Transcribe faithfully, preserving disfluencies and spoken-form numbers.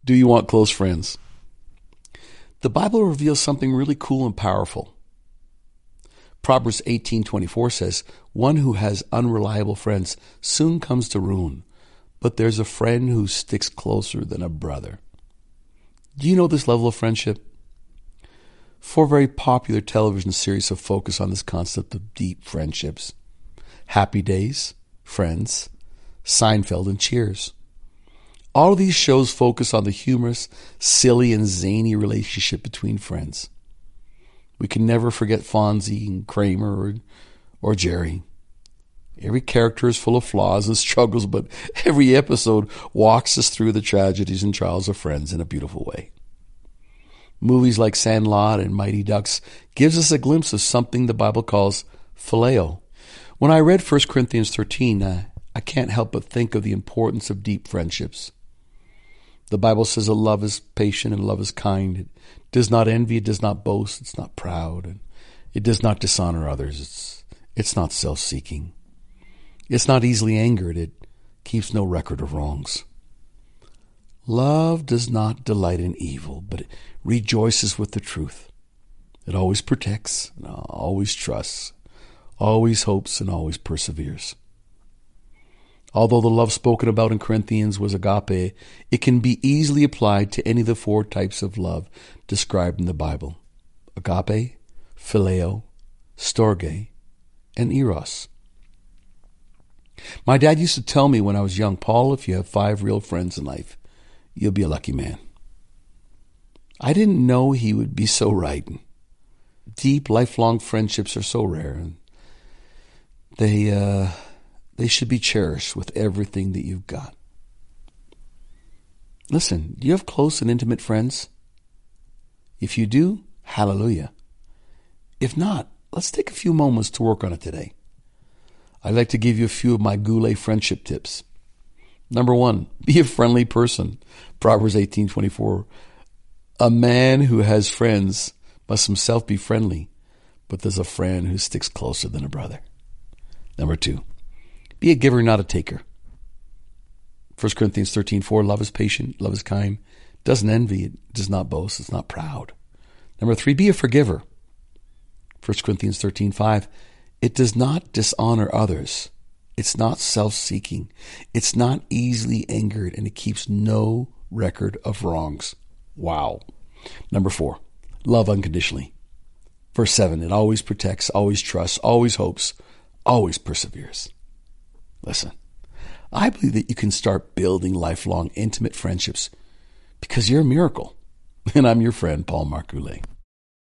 Do you want close friends? The Bible reveals something really cool and powerful. Proverbs eighteen twenty-four says, one who has unreliable friends soon comes to ruin, but there's a friend who sticks closer than a brother. Do you know this level of friendship? Four very popular television series have focused on this concept of deep friendships. Happy Days, Friends, Seinfeld, and Cheers. All of these shows focus on the humorous, silly, and zany relationship between friends. We can never forget Fonzie and Kramer or, or Jerry. Every character is full of flaws and struggles, but every episode walks us through the tragedies and trials of friends in a beautiful way. Movies like Sandlot and Mighty Ducks gives us a glimpse of something the Bible calls phileo. When I read First Corinthians thirteen, uh, I can't help but think of the importance of deep friendships. The Bible says that love is patient and love is kind. It does not envy, it does not boast, it's not proud, and it does not dishonor others. It's, it's not self-seeking. It's not easily angered. It keeps no record of wrongs. Love does not delight in evil, but it rejoices with the truth. It always protects, and always trusts, always hopes, and always perseveres. Although the love spoken about in Corinthians was agape, it can be easily applied to any of the four types of love described in the Bible: agape, phileo, storge, and eros. My dad used to tell me when I was young, Paul, if you have five real friends in life, you'll be a lucky man. I didn't know he would be so right. Deep, lifelong friendships are so rare. They, uh, they should be cherished with everything that you've got. Listen, do you have close and intimate friends? If you do, hallelujah. If not, let's take a few moments to work on it today. I'd like to give you a few of my Goulet friendship tips. Number one, be a friendly person. Proverbs eighteen twenty-four. A man who has friends must himself be friendly, but there's a friend who sticks closer than a brother. Number two, be a giver, not a taker. First Corinthians thirteen four, love is patient, love is kind, doesn't envy, it does not boast, it's not proud. Number three, be a forgiver. First Corinthians thirteen five, it does not dishonor others. It's not self-seeking. It's not easily angered, and it keeps no record of wrongs. Wow. Number four, love unconditionally. Verse seven, it always protects, always trusts, always hopes, always perseveres. Listen, I believe that you can start building lifelong, intimate friendships because you're a miracle. And I'm your friend, Paul Marc Goulet.